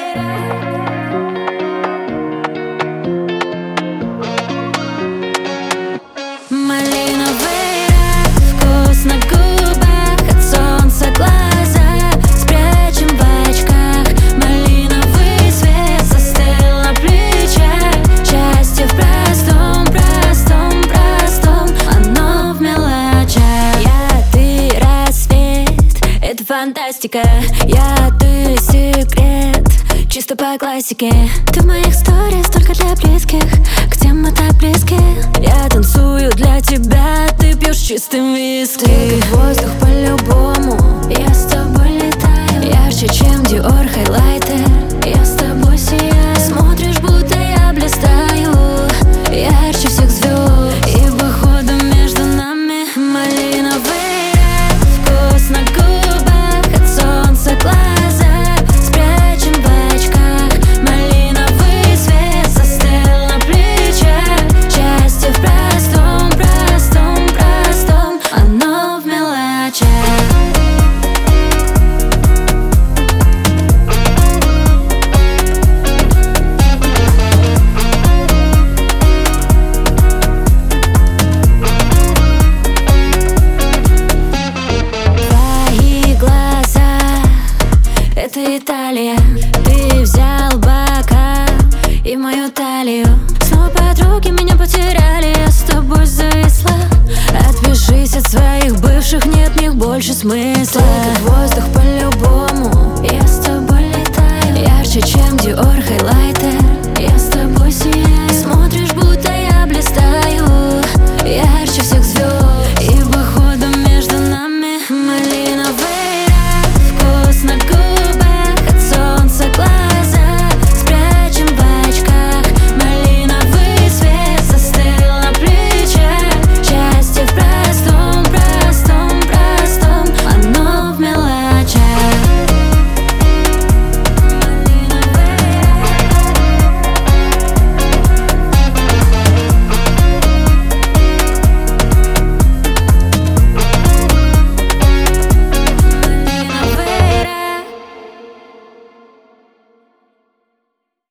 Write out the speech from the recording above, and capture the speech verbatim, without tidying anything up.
Малиновый рай, вкус на губах, от солнца глаза спрячем в очках. Малиновый свет застыл на плечах. Счастье в простом, простом, простом, оно в мелочах. Я, ты, рассвет, это фантастика. Я, ты, секрет, чисто по классике. Ты в моих сторис только для близких, где мы так близки. Я танцую для тебя, ты пьешь чистым виски. Ты как воздух по-любому, я с тобой летаю. Ярче, чем Dior хайлайтер, я с тобой сияю. Смотришь, будто я блистаю, ярче всех звезд. И походу между нами малиновый рай, вкус на губах, от солнца глаза спрячем в очках. Малиновый свет застыл на плечах. Счастье в простом, простом, простом, оно в мелочах. Твои глаза — это Италия. Ты взял бока и мою талию. Снова подруги меня потеряли, я с тобой зависла. Отпишись от своих бывших, нет в них больше смысла. Ты как воздух по-любому, я с тобой